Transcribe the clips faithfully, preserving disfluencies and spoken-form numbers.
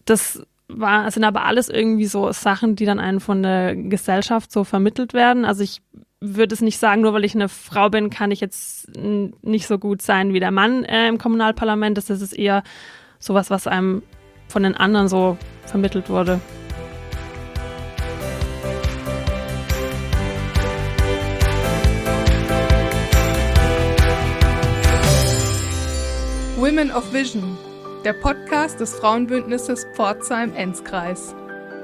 Das war, sind aber alles irgendwie so Sachen, die dann einem von der Gesellschaft so vermittelt werden. Also ich würde es nicht sagen, nur weil ich eine Frau bin, kann ich jetzt n- nicht so gut sein wie der Mann äh, im Kommunalparlament. Das ist eher sowas, was einem von den anderen so vermittelt wurde. Women of Vision, der Podcast des Frauenbündnisses Pforzheim-Enzkreis.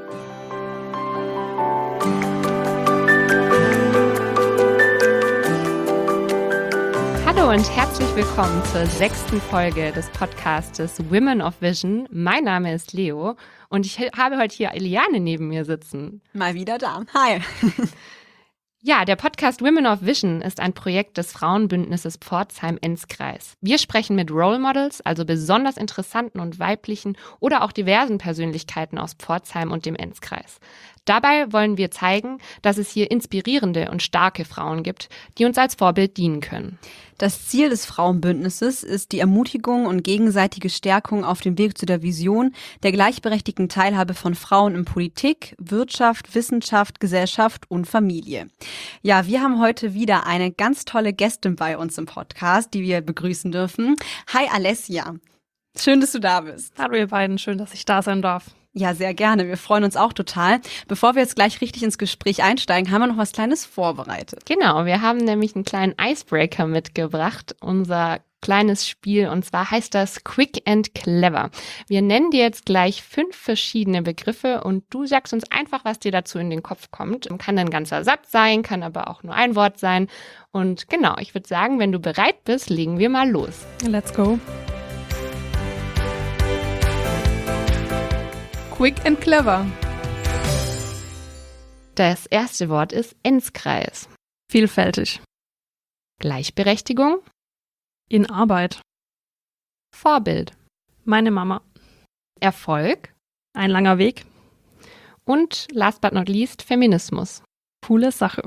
Hallo und herzlich willkommen zur sechsten Folge des Podcastes Women of Vision. Mein Name ist Leo und ich habe heute hier Eliane neben mir sitzen. Mal wieder da. Hi. Ja, der Podcast Women of Vision ist ein Projekt des Frauenbündnisses Pforzheim-Enzkreis. Wir sprechen mit Role Models, also besonders interessanten und weiblichen oder auch diversen Persönlichkeiten aus Pforzheim und dem Enzkreis. Dabei wollen wir zeigen, dass es hier inspirierende und starke Frauen gibt, die uns als Vorbild dienen können. Das Ziel des Frauenbündnisses ist die Ermutigung und gegenseitige Stärkung auf dem Weg zu der Vision der gleichberechtigten Teilhabe von Frauen in Politik, Wirtschaft, Wissenschaft, Gesellschaft und Familie. Ja, wir haben heute wieder eine ganz tolle Gästin bei uns im Podcast, die wir begrüßen dürfen. Hi Alessia, schön, dass du da bist. Hallo ihr beiden, schön, dass ich da sein darf. Ja, sehr gerne. Wir freuen uns auch total. Bevor wir jetzt gleich richtig ins Gespräch einsteigen, haben wir noch was Kleines vorbereitet. Genau, wir haben nämlich einen kleinen Icebreaker mitgebracht, unser kleines Spiel, und zwar heißt das Quick and Clever. Wir nennen dir jetzt gleich fünf verschiedene Begriffe und du sagst uns einfach, was dir dazu in den Kopf kommt. Kann ein ganzer Satz sein, kann aber auch nur ein Wort sein. Und genau, ich würde sagen, wenn du bereit bist, legen wir mal los. Let's go. Quick and Clever. Das erste Wort ist Enzkreis. Vielfältig. Gleichberechtigung. In Arbeit. Vorbild. Meine Mama. Erfolg. Ein langer Weg. Und last but not least, Feminismus. Coole Sache.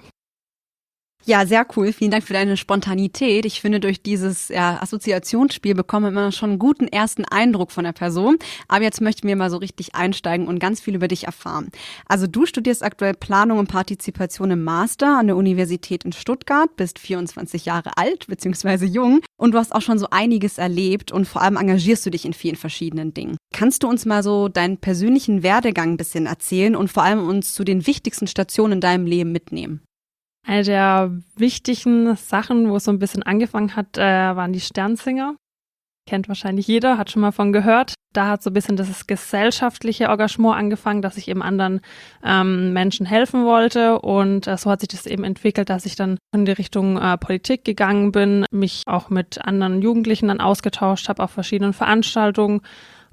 Ja, sehr cool. Vielen Dank für deine Spontanität. Ich finde, durch dieses ja, Assoziationsspiel bekommen wir schon einen guten ersten Eindruck von der Person. Aber jetzt möchten wir mal so richtig einsteigen und ganz viel über dich erfahren. Also du studierst aktuell Planung und Partizipation im Master an der Universität in Stuttgart, bist vierundzwanzig Jahre alt bzw. jung und du hast auch schon so einiges erlebt und vor allem engagierst du dich in vielen verschiedenen Dingen. Kannst du uns mal so deinen persönlichen Werdegang ein bisschen erzählen und vor allem uns zu den wichtigsten Stationen in deinem Leben mitnehmen? Eine der wichtigen Sachen, wo es so ein bisschen angefangen hat, äh, waren die Sternsinger. Kennt wahrscheinlich jeder, hat schon mal von gehört. Da hat so ein bisschen das gesellschaftliche Engagement angefangen, dass ich eben anderen ähm, Menschen helfen wollte. Und äh, so hat sich das eben entwickelt, dass ich dann in die Richtung äh, Politik gegangen bin, mich auch mit anderen Jugendlichen dann ausgetauscht habe auf verschiedenen Veranstaltungen.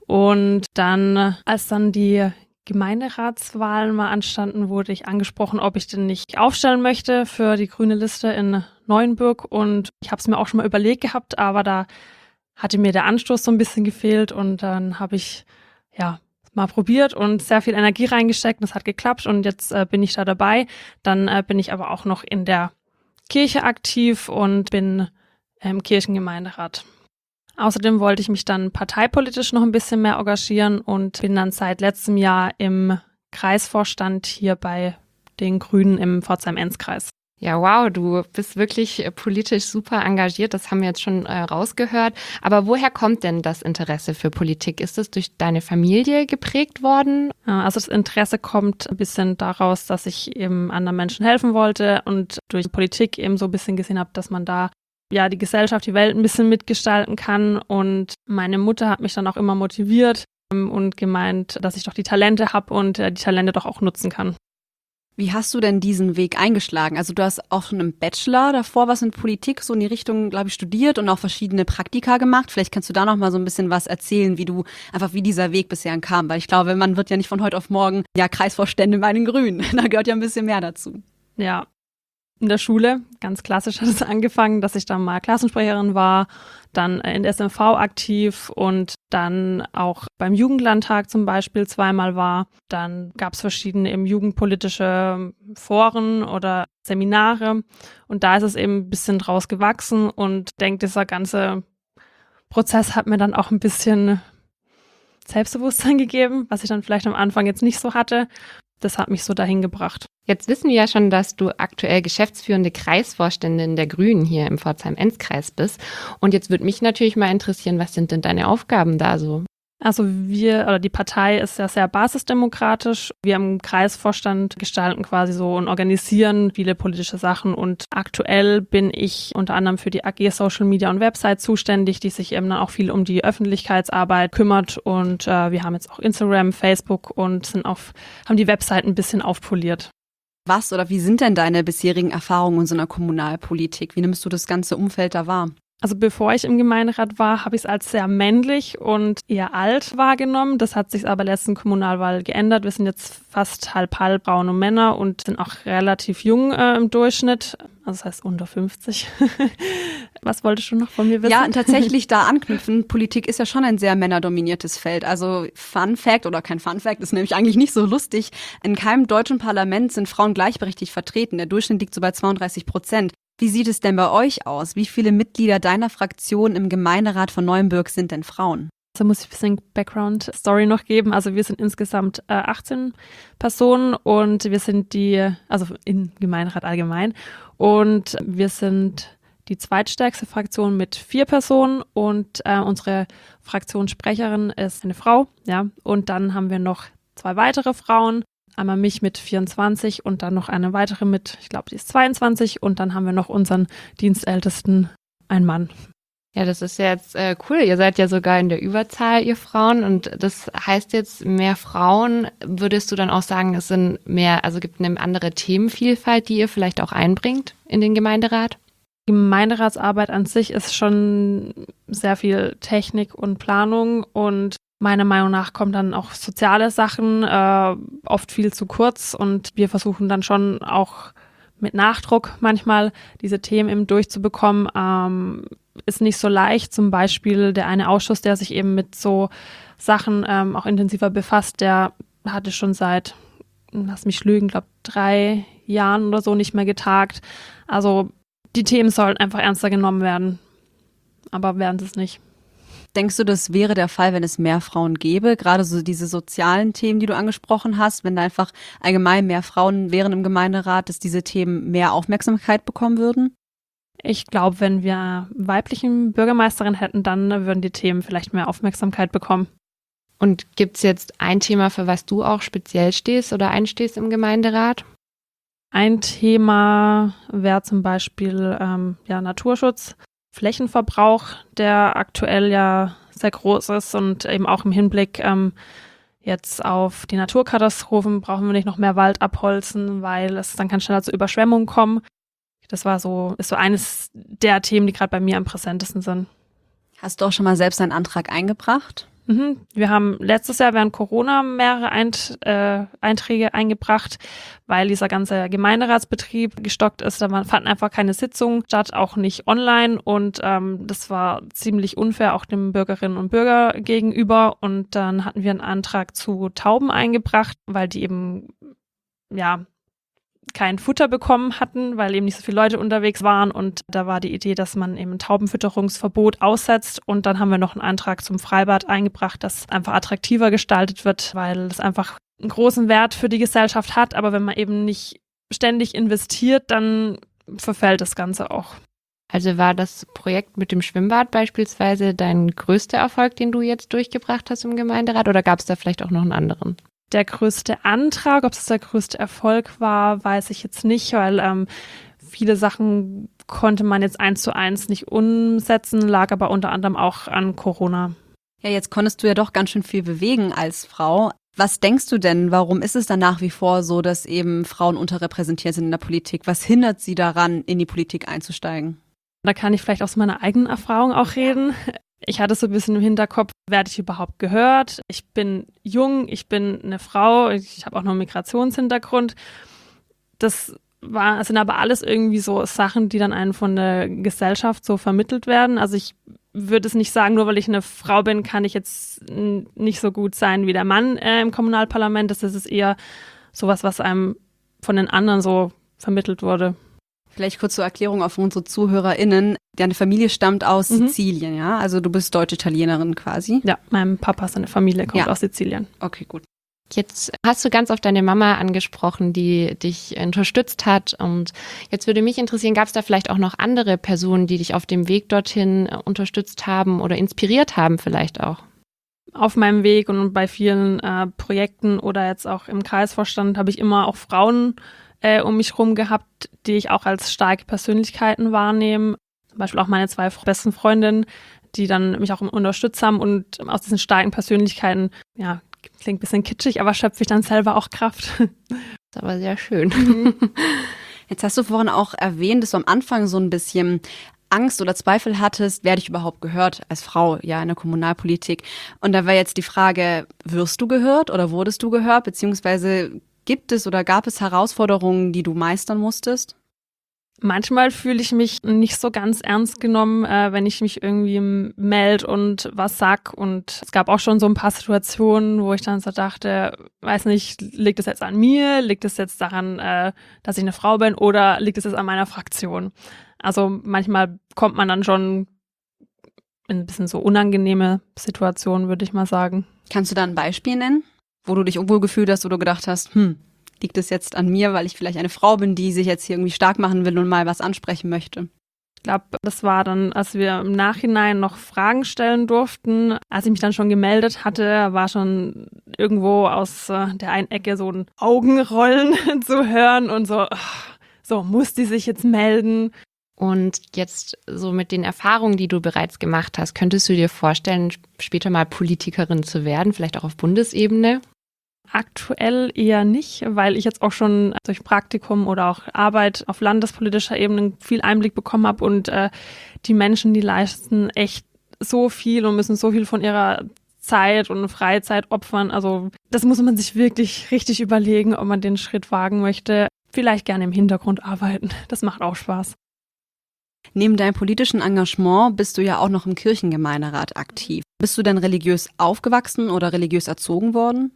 Und dann, als dann die Gemeinderatswahlen mal anstanden, wurde ich angesprochen, ob ich denn nicht aufstellen möchte für die grüne Liste in Neuenburg. Und ich habe es mir auch schon mal überlegt gehabt, aber da hatte mir der Anstoß so ein bisschen gefehlt. Und dann habe ich ja mal probiert und sehr viel Energie reingesteckt. Das hat geklappt und jetzt äh, bin ich da dabei. Dann äh, bin ich aber auch noch in der Kirche aktiv und bin im Kirchengemeinderat. Außerdem wollte ich mich dann parteipolitisch noch ein bisschen mehr engagieren und bin dann seit letztem Jahr im Kreisvorstand hier bei den Grünen im Pforzheim-Enzkreis. Ja, wow, du bist wirklich politisch super engagiert, das haben wir jetzt schon äh, rausgehört. Aber woher kommt denn das Interesse für Politik? Ist es durch deine Familie geprägt worden? Also das Interesse kommt ein bisschen daraus, dass ich eben anderen Menschen helfen wollte und durch Politik eben so ein bisschen gesehen habe, dass man da ja die Gesellschaft, die Welt ein bisschen mitgestalten kann. Und meine Mutter hat mich dann auch immer motiviert und gemeint, dass ich doch die Talente habe und die Talente doch auch nutzen kann. Wie hast du denn diesen Weg eingeschlagen? Also du hast auch schon im Bachelor davor was in Politik so in die Richtung, glaube ich, studiert und auch verschiedene Praktika gemacht. Vielleicht kannst du da noch mal so ein bisschen was erzählen, wie du einfach wie dieser Weg bisher kam. Weil ich glaube, man wird ja nicht von heute auf morgen ja Kreisvorstände bei den Grünen. Da gehört ja ein bisschen mehr dazu. Ja. In der Schule, ganz klassisch hat es angefangen, dass ich dann mal Klassensprecherin war, dann in der S M V aktiv und dann auch beim Jugendlandtag zum Beispiel zweimal war. Dann gab es verschiedene eben jugendpolitische Foren oder Seminare und da ist es eben ein bisschen draus gewachsen und ich denke, dieser ganze Prozess hat mir dann auch ein bisschen Selbstbewusstsein gegeben, was ich dann vielleicht am Anfang jetzt nicht so hatte. Das hat mich so dahin gebracht. Jetzt wissen wir ja schon, dass du aktuell geschäftsführende Kreisvorständin der Grünen hier im Pforzheim-Enzkreis bist. Und jetzt würde mich natürlich mal interessieren, was sind denn deine Aufgaben da so? Also wir, oder die Partei ist ja sehr basisdemokratisch. Wir im Kreisvorstand gestalten quasi so und organisieren viele politische Sachen. Und aktuell bin ich unter anderem für die A G Social Media und Website zuständig, die sich eben dann auch viel um die Öffentlichkeitsarbeit kümmert. Und äh, wir haben jetzt auch Instagram, Facebook und sind auf, haben die Website ein bisschen aufpoliert. Was oder wie sind denn deine bisherigen Erfahrungen in so einer Kommunalpolitik? Wie nimmst du das ganze Umfeld da wahr? Also bevor ich im Gemeinderat war, habe ich es als sehr männlich und eher alt wahrgenommen. Das hat sich aber letzten Kommunalwahl geändert. Wir sind jetzt fast halb-halb braune Männer und sind auch relativ jung äh, im Durchschnitt. Also das heißt unter fünfzig. Was wolltest du noch von mir wissen? Ja, tatsächlich da anknüpfen. Politik ist ja schon ein sehr männerdominiertes Feld. Also Fun Fact oder kein Fun Fact, ist nämlich eigentlich nicht so lustig. In keinem deutschen Parlament sind Frauen gleichberechtigt vertreten. Der Durchschnitt liegt so bei zweiunddreißig Prozent. Wie sieht es denn bei euch aus? Wie viele Mitglieder deiner Fraktion im Gemeinderat von Neuenbürg sind denn Frauen? Also muss ich ein bisschen Background-Story noch geben. Also wir sind insgesamt äh, achtzehn Personen und wir sind die, also im Gemeinderat allgemein, und wir sind die zweitstärkste Fraktion mit vier Personen und äh, unsere Fraktionssprecherin ist eine Frau, ja, und dann haben wir noch zwei weitere Frauen. Einmal mich mit vierundzwanzig und dann noch eine weitere mit, ich glaube, die ist zweiundzwanzig und dann haben wir noch unseren Dienstältesten, ein Mann. Ja, das ist ja jetzt äh, cool. Ihr seid ja sogar in der Überzahl, ihr Frauen. Und das heißt jetzt mehr Frauen. Würdest du dann auch sagen, es sind mehr, also gibt eine andere Themenvielfalt, die ihr vielleicht auch einbringt in den Gemeinderat? Die Gemeinderatsarbeit an sich ist schon sehr viel Technik und Planung und meiner Meinung nach kommen dann auch soziale Sachen äh, oft viel zu kurz und wir versuchen dann schon auch mit Nachdruck manchmal diese Themen eben durchzubekommen. Ähm, ist nicht so leicht. Zum Beispiel der eine Ausschuss, der sich eben mit so Sachen ähm, auch intensiver befasst, der hatte schon seit, lass mich lügen, glaube drei Jahren oder so nicht mehr getagt. Also die Themen sollen einfach ernster genommen werden, aber werden sie es nicht. Denkst du, das wäre der Fall, wenn es mehr Frauen gäbe? Gerade so diese sozialen Themen, die du angesprochen hast, wenn da einfach allgemein mehr Frauen wären im Gemeinderat, dass diese Themen mehr Aufmerksamkeit bekommen würden? Ich glaube, wenn wir weiblichen Bürgermeisterin hätten, dann würden die Themen vielleicht mehr Aufmerksamkeit bekommen. Und gibt es jetzt ein Thema, für was du auch speziell stehst oder einstehst im Gemeinderat? Ein Thema wäre zum Beispiel ähm, ja, Naturschutz. Flächenverbrauch, der aktuell ja sehr groß ist und eben auch im Hinblick ähm, jetzt auf die Naturkatastrophen brauchen wir nicht noch mehr Wald abholzen, weil es dann kann schneller zu Überschwemmungen kommen. Das war so, ist so eines der Themen, die gerade bei mir am präsentesten sind. Hast du auch schon mal selbst einen Antrag eingebracht? Mhm. Wir haben letztes Jahr während Corona mehrere Eint, äh, Einträge eingebracht, weil dieser ganze Gemeinderatsbetrieb gestockt ist. Da fanden einfach keine Sitzungen statt, auch nicht online. Und ähm, das war ziemlich unfair auch den Bürgerinnen und Bürgern gegenüber. Und dann hatten wir einen Antrag zu Tauben eingebracht, weil die eben, ja, kein Futter bekommen hatten, weil eben nicht so viele Leute unterwegs waren und da war die Idee, dass man eben ein Taubenfütterungsverbot aussetzt und dann haben wir noch einen Antrag zum Freibad eingebracht, das einfach attraktiver gestaltet wird, weil es einfach einen großen Wert für die Gesellschaft hat, aber wenn man eben nicht ständig investiert, dann verfällt das Ganze auch. Also war das Projekt mit dem Schwimmbad beispielsweise dein größter Erfolg, den du jetzt durchgebracht hast im Gemeinderat oder gab es da vielleicht auch noch einen anderen? Der größte Antrag, ob es der größte Erfolg war, weiß ich jetzt nicht, weil ähm, viele Sachen konnte man jetzt eins zu eins nicht umsetzen, lag aber unter anderem auch an Corona. Ja, jetzt konntest du ja doch ganz schön viel bewegen als Frau. Was denkst du denn, warum ist es dann nach wie vor so, dass eben Frauen unterrepräsentiert sind in der Politik? Was hindert sie daran, in die Politik einzusteigen? Da kann ich vielleicht aus meiner eigenen Erfahrung auch reden. Ich hatte so ein bisschen im Hinterkopf, werde ich überhaupt gehört? Ich bin jung, ich bin eine Frau, ich habe auch noch einen Migrationshintergrund. Das war, sind aber alles irgendwie so Sachen, die dann einem von der Gesellschaft so vermittelt werden. Also ich würde es nicht sagen, nur weil ich eine Frau bin, kann ich jetzt nicht so gut sein wie der Mann äh, im Kommunalparlament. Das ist eher sowas, was einem von den anderen so vermittelt wurde. Vielleicht kurz zur Erklärung auf unsere ZuhörerInnen. Deine Familie stammt aus Mhm. Sizilien, ja? Also du bist Deutsch-Italienerin quasi. Ja, mein Papa, seine Familie kommt Ja. aus Sizilien. Okay, gut. Jetzt hast du ganz oft deine Mama angesprochen, die dich unterstützt hat. Und jetzt würde mich interessieren, gab es da vielleicht auch noch andere Personen, die dich auf dem Weg dorthin äh, unterstützt haben oder inspiriert haben vielleicht auch? Auf meinem Weg und bei vielen äh, Projekten oder jetzt auch im Kreisvorstand habe ich immer auch Frauen äh, um mich rum gehabt, die ich auch als starke Persönlichkeiten wahrnehme. Zum Beispiel auch meine zwei besten Freundinnen, die dann mich auch unterstützt haben und aus diesen starken Persönlichkeiten, ja, klingt ein bisschen kitschig, aber schöpfe ich dann selber auch Kraft. Das ist aber sehr schön. Jetzt hast du vorhin auch erwähnt, dass du am Anfang so ein bisschen Angst oder Zweifel hattest, werde ich überhaupt gehört als Frau, ja, in der Kommunalpolitik. Und da wäre jetzt die Frage, wirst du gehört oder wurdest du gehört, beziehungsweise gibt es oder gab es Herausforderungen, die du meistern musstest? Manchmal fühle ich mich nicht so ganz ernst genommen, äh, wenn ich mich irgendwie melde und was sag. Und es gab auch schon so ein paar Situationen, wo ich dann so dachte, weiß nicht, liegt es jetzt an mir? Liegt es jetzt daran, äh, dass ich eine Frau bin? Oder liegt es jetzt an meiner Fraktion? Also manchmal kommt man dann schon in ein bisschen so unangenehme Situationen, würde ich mal sagen. Kannst du da ein Beispiel nennen, wo du dich unwohl gefühlt hast, wo du gedacht hast, hm, liegt es jetzt an mir, weil ich vielleicht eine Frau bin, die sich jetzt hier irgendwie stark machen will und mal was ansprechen möchte? Ich glaube, das war dann, als wir im Nachhinein noch Fragen stellen durften. Als ich mich dann schon gemeldet hatte, war schon irgendwo aus äh, der einen Ecke so ein Augenrollen zu hören und so, ach, so muss die sich jetzt melden. Und jetzt so mit den Erfahrungen, die du bereits gemacht hast, könntest du dir vorstellen, später mal Politikerin zu werden, vielleicht auch auf Bundesebene? Aktuell eher nicht, weil ich jetzt auch schon durch Praktikum oder auch Arbeit auf landespolitischer Ebene viel Einblick bekommen habe und äh, die Menschen, die leisten echt so viel und müssen so viel von ihrer Zeit und Freizeit opfern. Also das muss man sich wirklich richtig überlegen, ob man den Schritt wagen möchte. Vielleicht gerne im Hintergrund arbeiten. Das macht auch Spaß. Neben deinem politischen Engagement bist du ja auch noch im Kirchengemeinderat aktiv. Bist du denn religiös aufgewachsen oder religiös erzogen worden?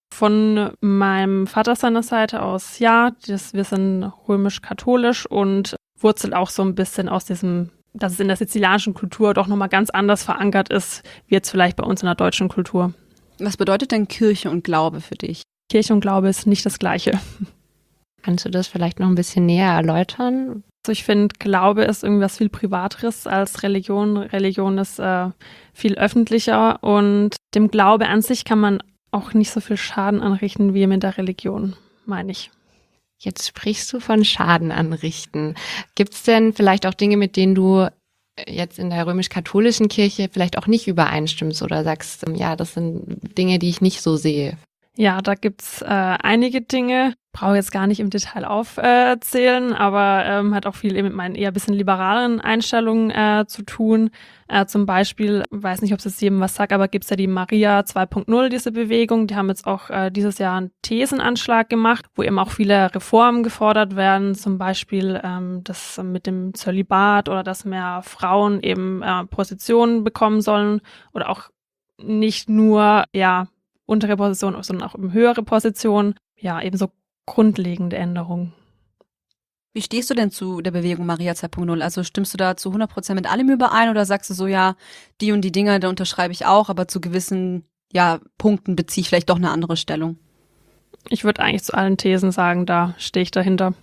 Von meinem Vater seiner Seite aus, ja, das, wir sind römisch-katholisch und wurzelt auch so ein bisschen aus diesem, dass es in der sizilianischen Kultur doch nochmal ganz anders verankert ist, wie jetzt vielleicht bei uns in der deutschen Kultur. Was bedeutet denn Kirche und Glaube für dich? Kirche und Glaube ist nicht das Gleiche. Kannst du das vielleicht noch ein bisschen näher erläutern? Also ich finde, Glaube ist irgendwas viel Privateres als Religion. Religion ist äh, viel öffentlicher und dem Glaube an sich kann man auch nicht so viel Schaden anrichten wie mit der Religion, meine ich. Jetzt sprichst du von Schaden anrichten. Gibt es denn vielleicht auch Dinge, mit denen du jetzt in der römisch-katholischen Kirche vielleicht auch nicht übereinstimmst oder sagst, ja, das sind Dinge, die ich nicht so sehe? Ja, da gibt's äh, einige Dinge, brauche jetzt gar nicht im Detail aufzählen, äh, aber ähm, hat auch viel eben mit meinen eher bisschen liberaleren Einstellungen äh, zu tun. Äh, zum Beispiel, weiß nicht, ob es jetzt jedem was sagt, aber gibt's ja die Maria zwei Punkt null, diese Bewegung. Die haben jetzt auch äh, dieses Jahr einen Thesenanschlag gemacht, wo eben auch viele Reformen gefordert werden, zum Beispiel ähm, das mit dem Zölibat oder dass mehr Frauen eben äh, Positionen bekommen sollen oder auch nicht nur, ja, untere Position, sondern auch in höhere Positionen. Ja, eben so grundlegende Änderungen. Wie stehst du denn zu der Bewegung Maria zwei Punkt null? Also stimmst du da zu hundert Prozent mit allem überein oder sagst du so, ja, die und die Dinge, da unterschreibe ich auch, aber zu gewissen ja, Punkten beziehe ich vielleicht doch eine andere Stellung? Ich würde eigentlich zu allen Thesen sagen, da stehe ich dahinter.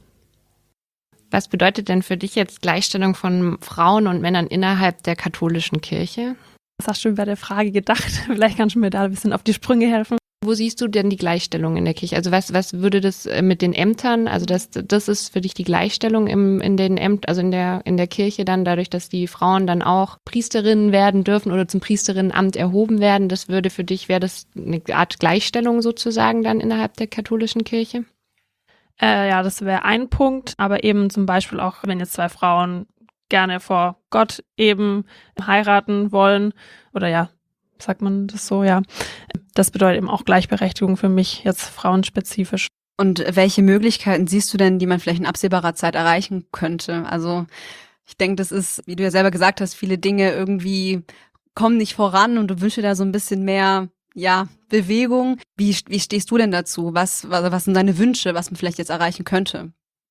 Was bedeutet denn für dich jetzt Gleichstellung von Frauen und Männern innerhalb der katholischen Kirche? Was hast du bei der Frage gedacht? Vielleicht kannst du mir da ein bisschen auf die Sprünge helfen. Wo siehst du denn die Gleichstellung in der Kirche? Also was, was würde das mit den Ämtern, also das, das ist für dich die Gleichstellung im, in den Ämtern, also in der, in der Kirche dann, dadurch, dass die Frauen dann auch Priesterinnen werden dürfen oder zum Priesterinnenamt erhoben werden, das würde für dich, wäre das eine Art Gleichstellung sozusagen dann innerhalb der katholischen Kirche? Äh, ja, das wäre ein Punkt, aber eben zum Beispiel auch, wenn jetzt zwei Frauen gerne vor Gott eben heiraten wollen oder ja, sagt man das so, ja. Das bedeutet eben auch Gleichberechtigung für mich, jetzt frauenspezifisch. Und welche Möglichkeiten siehst du denn, die man vielleicht in absehbarer Zeit erreichen könnte? Also ich denke, das ist, wie du ja selber gesagt hast, viele Dinge irgendwie kommen nicht voran und du wünschst dir da so ein bisschen mehr, ja, Bewegung. Wie, wie stehst du denn dazu? Was, was, was sind deine Wünsche, was man vielleicht jetzt erreichen könnte?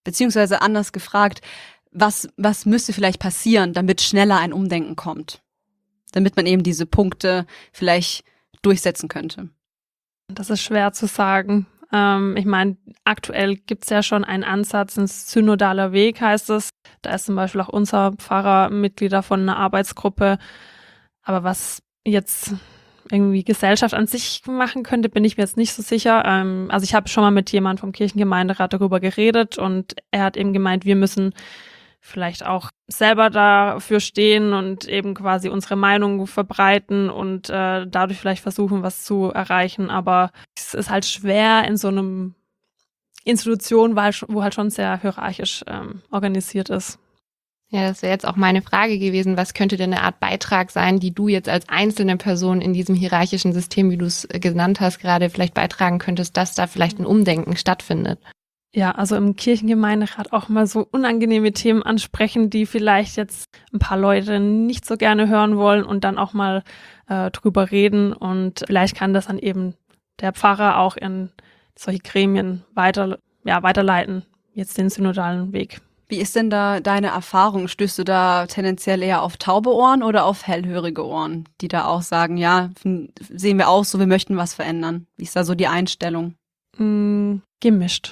Beziehungsweise anders gefragt, was, was müsste vielleicht passieren, damit schneller ein Umdenken kommt? Damit man eben diese Punkte vielleicht durchsetzen könnte. Das ist schwer zu sagen. Ähm, ich meine, aktuell gibt es ja schon einen Ansatz, ein synodaler Weg heißt es. Da ist zum Beispiel auch unser Pfarrer Mitglieder von einer Arbeitsgruppe. Aber was jetzt irgendwie Gesellschaft an sich machen könnte, bin ich mir jetzt nicht so sicher. Ähm, also ich habe schon mal mit jemandem vom Kirchengemeinderat darüber geredet und er hat eben gemeint, wir müssen vielleicht auch selber dafür stehen und eben quasi unsere Meinung verbreiten und äh, dadurch vielleicht versuchen, was zu erreichen. Aber es ist halt schwer in so einem Institution, wo halt schon sehr hierarchisch ähm, organisiert ist. Ja, das wäre jetzt auch meine Frage gewesen. Was könnte denn eine Art Beitrag sein, die du jetzt als einzelne Person in diesem hierarchischen System, wie du es genannt hast, gerade vielleicht beitragen könntest, dass da vielleicht ein Umdenken stattfindet? Ja, also im Kirchengemeinderat auch mal so unangenehme Themen ansprechen, die vielleicht jetzt ein paar Leute nicht so gerne hören wollen und dann auch mal äh, drüber reden. Und vielleicht kann das dann eben der Pfarrer auch in solche Gremien weiter, ja, weiterleiten, jetzt den synodalen Weg. Wie ist denn da deine Erfahrung? Stößt du da tendenziell eher auf taube Ohren oder auf hellhörige Ohren, die da auch sagen, ja, sehen wir auch so, wir möchten was verändern? Wie ist da so die Einstellung? Mm, gemischt.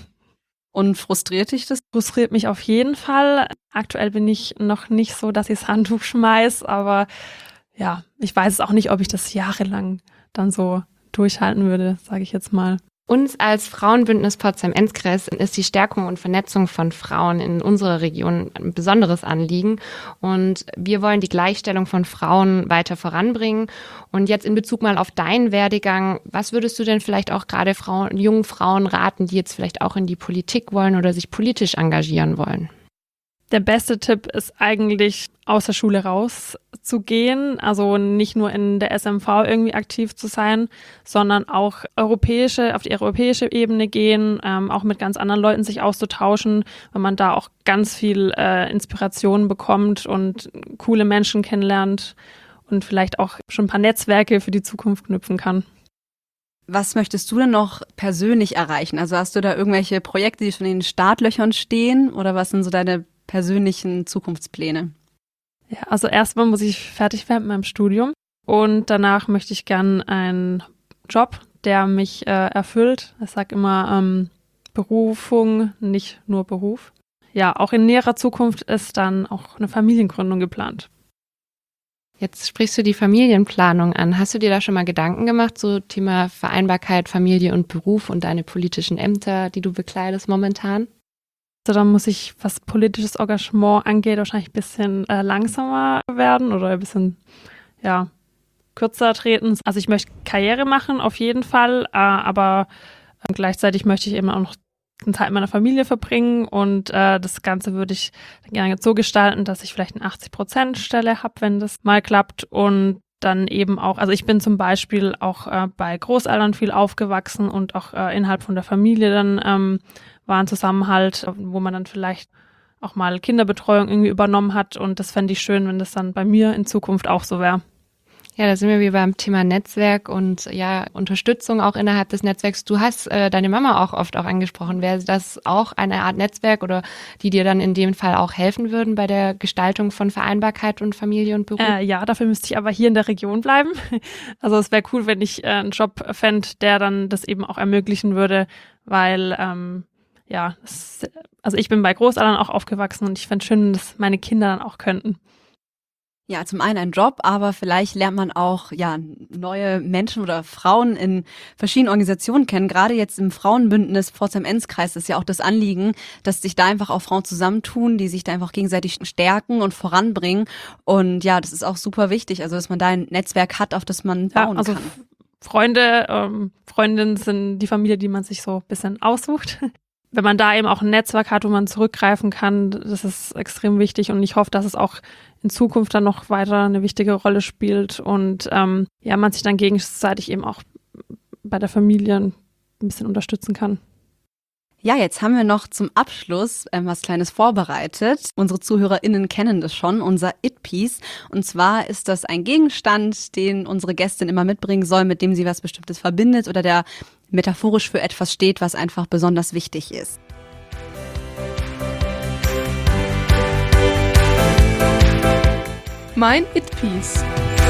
Und frustriert dich das? Frustriert mich auf jeden Fall. Aktuell bin ich noch nicht so, dass ich das Handtuch schmeiß, aber ja, ich weiß auch nicht, ob ich das jahrelang dann so durchhalten würde, sage ich jetzt mal. Uns als Frauenbündnis Pforzheim-Enzkreis ist die Stärkung und Vernetzung von Frauen in unserer Region ein besonderes Anliegen. Und wir wollen die Gleichstellung von Frauen weiter voranbringen. Und jetzt in Bezug mal auf deinen Werdegang, was würdest du denn vielleicht auch gerade Frauen, jungen Frauen raten, die jetzt vielleicht auch in die Politik wollen oder sich politisch engagieren wollen? Der beste Tipp ist eigentlich, aus der Schule rauszugehen, also nicht nur in der S M V irgendwie aktiv zu sein, sondern auch europäische, auf die europäische Ebene gehen, ähm, auch mit ganz anderen Leuten sich auszutauschen, weil man da auch ganz viel äh, Inspiration bekommt und coole Menschen kennenlernt und vielleicht auch schon ein paar Netzwerke für die Zukunft knüpfen kann. Was möchtest du denn noch persönlich erreichen? Also hast du da irgendwelche Projekte, die schon in den Startlöchern stehen, oder was sind so deine persönlichen Zukunftspläne? Ja, also erstmal muss ich fertig werden mit meinem Studium und danach möchte ich gern einen Job, der mich äh, erfüllt. Ich sage immer ähm, Berufung, nicht nur Beruf. Ja, auch in näherer Zukunft ist dann auch eine Familiengründung geplant. Jetzt sprichst du die Familienplanung an. Hast du dir da schon mal Gedanken gemacht, so Thema Vereinbarkeit, Familie und Beruf und deine politischen Ämter, die du bekleidest momentan? Also da muss ich, was politisches Engagement angeht, wahrscheinlich ein bisschen äh, langsamer werden oder ein bisschen, ja, kürzer treten. Also ich möchte Karriere machen, auf jeden Fall, äh, aber äh, gleichzeitig möchte ich eben auch noch einen Teil meiner Familie verbringen und äh, das Ganze würde ich gerne so gestalten, dass ich vielleicht eine achtzig-Prozent-Stelle habe, wenn das mal klappt und dann eben auch, also ich bin zum Beispiel auch äh, bei Großeltern viel aufgewachsen und auch äh, innerhalb von der Familie dann ähm, war ein Zusammenhalt, wo man dann vielleicht auch mal Kinderbetreuung irgendwie übernommen hat und das fände ich schön, wenn das dann bei mir in Zukunft auch so wäre. Ja, da sind wir wieder beim Thema Netzwerk und ja, Unterstützung auch innerhalb des Netzwerks. Du hast äh, deine Mama auch oft auch angesprochen. Wäre das auch eine Art Netzwerk oder die dir dann in dem Fall auch helfen würden bei der Gestaltung von Vereinbarkeit und Familie und Beruf? Äh, ja, dafür müsste ich aber hier in der Region bleiben. Also es wäre cool, wenn ich äh, einen Job fände, der dann das eben auch ermöglichen würde, weil ähm, ja, es, also ich bin bei Großeltern auch aufgewachsen und ich fände schön, dass meine Kinder dann auch könnten. Ja, zum einen ein Job, aber vielleicht lernt man auch ja neue Menschen oder Frauen in verschiedenen Organisationen kennen. Gerade jetzt im Frauenbündnis Pforzheim-Enzkreis ist ja auch das Anliegen, dass sich da einfach auch Frauen zusammentun, die sich da einfach gegenseitig stärken und voranbringen. Und ja, das ist auch super wichtig, also dass man da ein Netzwerk hat, auf das man bauen ja, also kann. Freunde, ähm, Freundinnen sind die Familie, die man sich so ein bisschen aussucht. Wenn man da eben auch ein Netzwerk hat, wo man zurückgreifen kann, das ist extrem wichtig und ich hoffe, dass es auch in Zukunft dann noch weiter eine wichtige Rolle spielt und ähm, ja, man sich dann gegenseitig eben auch bei der Familie ein bisschen unterstützen kann. Ja, jetzt haben wir noch zum Abschluss ähm, was Kleines vorbereitet. Unsere ZuhörerInnen kennen das schon, unser It-Piece. Und zwar ist das ein Gegenstand, den unsere Gästin immer mitbringen soll, mit dem sie was Bestimmtes verbindet oder der metaphorisch für etwas steht, was einfach besonders wichtig ist. Mein It-Piece.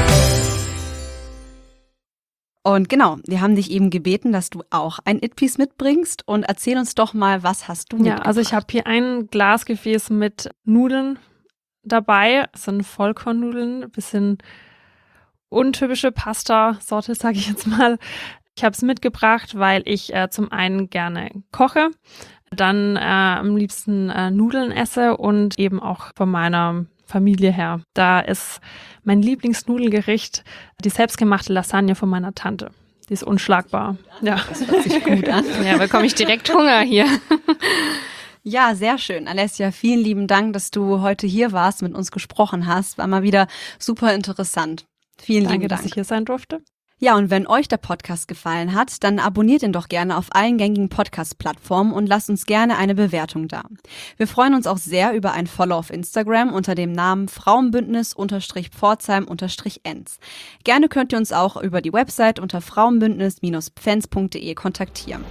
Und genau, wir haben dich eben gebeten, dass du auch ein It-Piece mitbringst und erzähl uns doch mal, was hast du mitgebracht? Ja, also ich habe hier ein Glasgefäß mit Nudeln dabei. Das sind Vollkornnudeln, ein bisschen untypische Pasta-Sorte, sage ich jetzt mal. Ich habe es mitgebracht, weil ich äh, zum einen gerne koche, dann äh, am liebsten äh, Nudeln esse und eben auch von meiner Familie her. Da ist mein Lieblingsnudelgericht die selbstgemachte Lasagne von meiner Tante. Die ist unschlagbar. Ja. Das hört sich gut an. Ja, bekomme ich direkt Hunger hier. Ja, sehr schön. Alessia, vielen lieben Dank, dass du heute hier warst, mit uns gesprochen hast. War mal wieder super interessant. Vielen Danke, lieben Dank. dass ich hier sein durfte. Ja, und wenn euch der Podcast gefallen hat, dann abonniert ihn doch gerne auf allen gängigen Podcast-Plattformen und lasst uns gerne eine Bewertung da. Wir freuen uns auch sehr über ein Follow auf Instagram unter dem Namen Frauenbündnis-Pforzheim-Enz. Gerne könnt ihr uns auch über die Website unter frauenbündnis Bindestrich pfenz punkt de kontaktieren.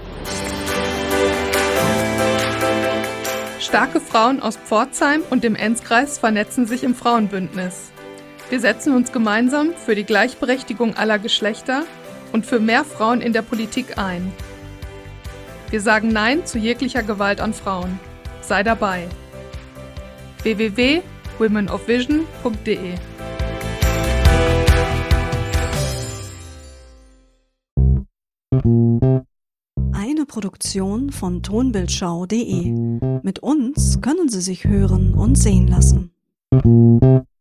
Starke Frauen aus Pforzheim und dem Enzkreis vernetzen sich im Frauenbündnis. Wir setzen uns gemeinsam für die Gleichberechtigung aller Geschlechter und für mehr Frauen in der Politik ein. Wir sagen Nein zu jeglicher Gewalt an Frauen. Sei dabei. w w w punkt women of vision punkt de Eine Produktion von tonbildschau punkt de. Mit uns können Sie sich hören und sehen lassen.